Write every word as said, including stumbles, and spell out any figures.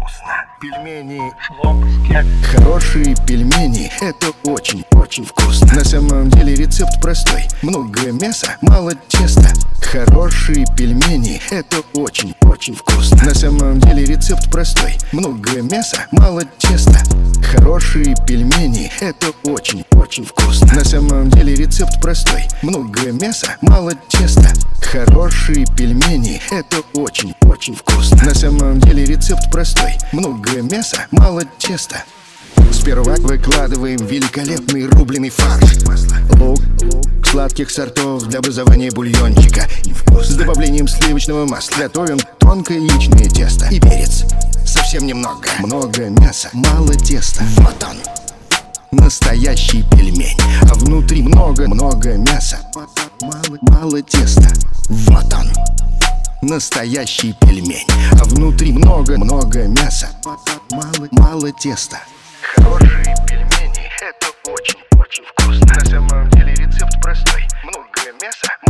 вкусно. Пельмени хлопушки. Хорошие пельмени — это очень-очень вкусно. На самом деле рецепт простой: много мяса, мало теста. Хорошие пельмени — это очень-очень вкусно. На самом деле рецепт простой: много мяса, мало теста. Хорошие пельмени — это очень-очень вкусно. На самом деле рецепт простой: много мяса, мало теста. Хорошие пельмени — это очень-очень вкусно. На самом деле рецепт простой: много мяса, мало теста. Сперва выкладываем великолепный рубленый фарш, лук, сладких сортов для образования бульончика с добавлением сливочного масла. Готовим тонкое яичное тесто и перец. Совсем немного. Много мяса, мало теста. Вот он, настоящий пельмень. А внутри много-много мяса, мало, мало теста. Вот он, настоящий пельмень. А внутри много-много мяса, мало, мало теста. Хорошие пельмени — это очень-очень вкусно. На самом деле рецепт простой: много мяса,